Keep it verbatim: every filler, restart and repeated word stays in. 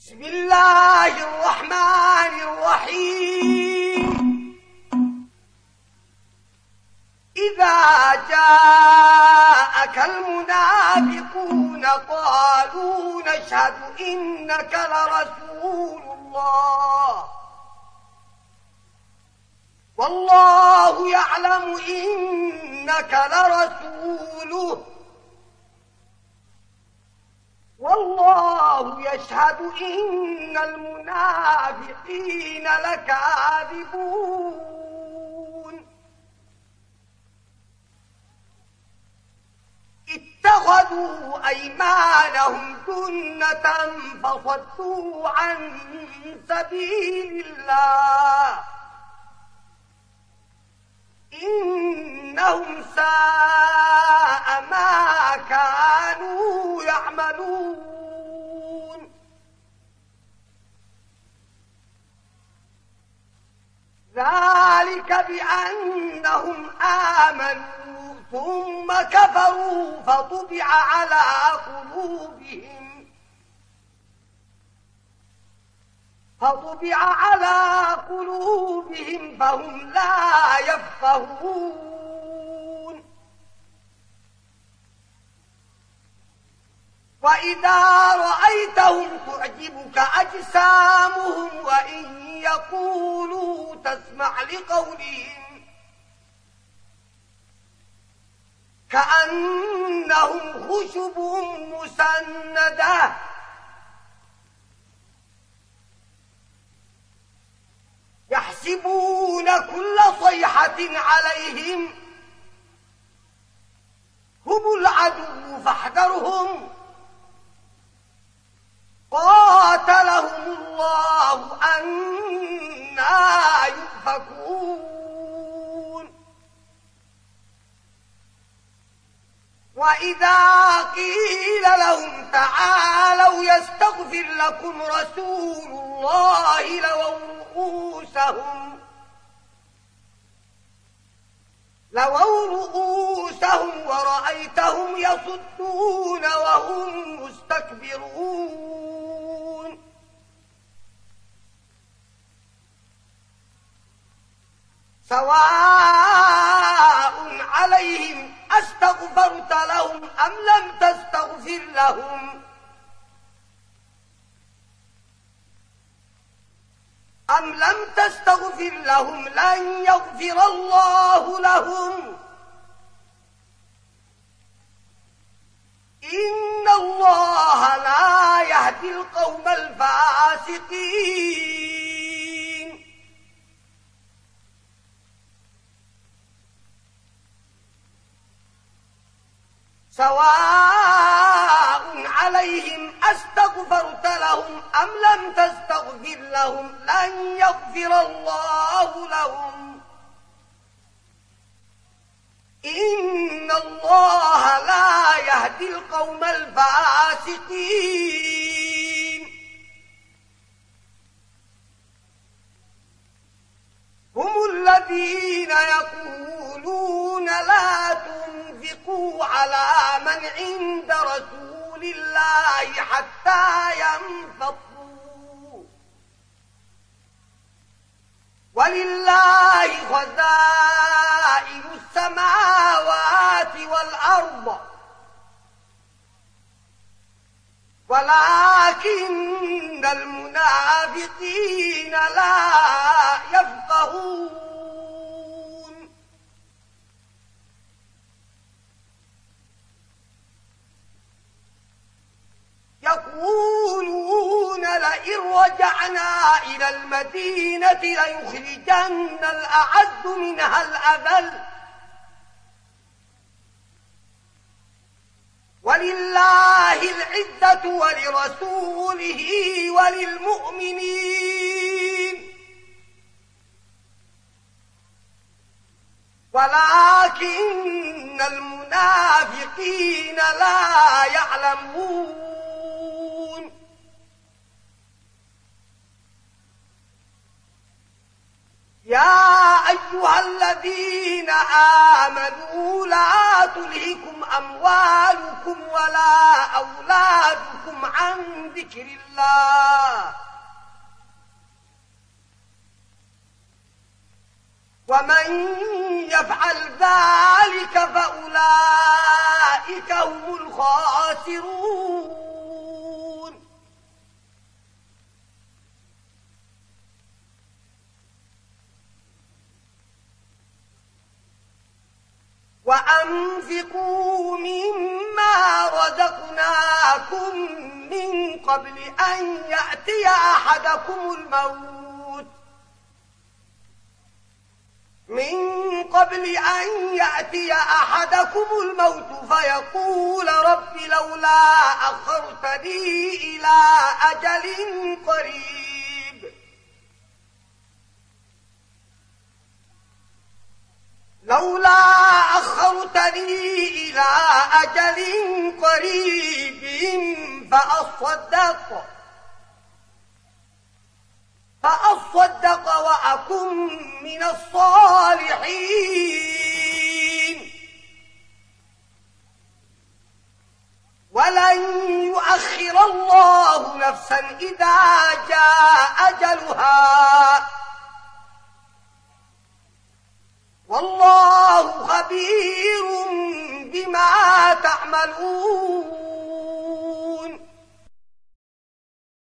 بسم الله الرحمن الرحيم. إذا جاءك المنافقون قالوا نشهد إنك لرسول الله والله يعلم إنك لرسوله والله يشهد إن المنافقين لكاذبون. اتخذوا أيمانهم جنة فصدوا عن سبيل الله إنهم ساء ما كانوا يعملون. ذلك بأنهم آمنوا ثم كفروا فطبع على قلوبهم فطبع على قلوبهم فهم لا يفقهون. وإذا رأيتهم تعجبك أجسامهم وإن يقولوا تسمع لقولهم كأنهم خشب مسندة يحسبون كل صيحة عليهم هم العدو فاحذرهم قاتلهم الله أنى يؤفكون. وإذا قيل لهم تعالوا يستغفر لكم رسول الله لووا رؤوسهم لووا رؤوسهم ورأيتهم يصدون وهم مستكبرون. سواء عليهم أستغفرت لهم أم لم تستغفر لهم أم لم تستغفر لهم لن يغفر الله لهم إن الله لا يهدي القوم الفاسقين. سواء عليهم أستغفرت لهم أم لم تستغفر لهم لن يغفر الله لهم إن الله لا يهدي القوم الفاسقين. هم الذين يقولون لا تنفقوا على من عند رسول الله حتى ينفضوا ولله خزائن السماوات والأرض ولكن المنافقين لا يفقهون. يقولون لئن رجعنا إلى المدينة ليخرجن الأعز منها الأذل ولله العزة ولرسوله وللمؤمنين ولكن المنافقين لا يعلمون. يا أيها الذين آمنوا لا تلهكم أموالكم ولا أولادكم عن ذكر الله ومن يفعل ذلك فأولئك هم الخاسرون. وأنفقوا مما رزقناكم من قبل أن يأتي أحدكم الموت من قبل أن يأتي أحدكم الموت فيقول رب لولا أخرتني إلى أجل قريب لولا أخرتني إلى أجل قريب فأصدق فأصدق وأكن من الصالحين ولن يؤخر الله نفسا إذا جاء أجلها والله خبير بما تعملون.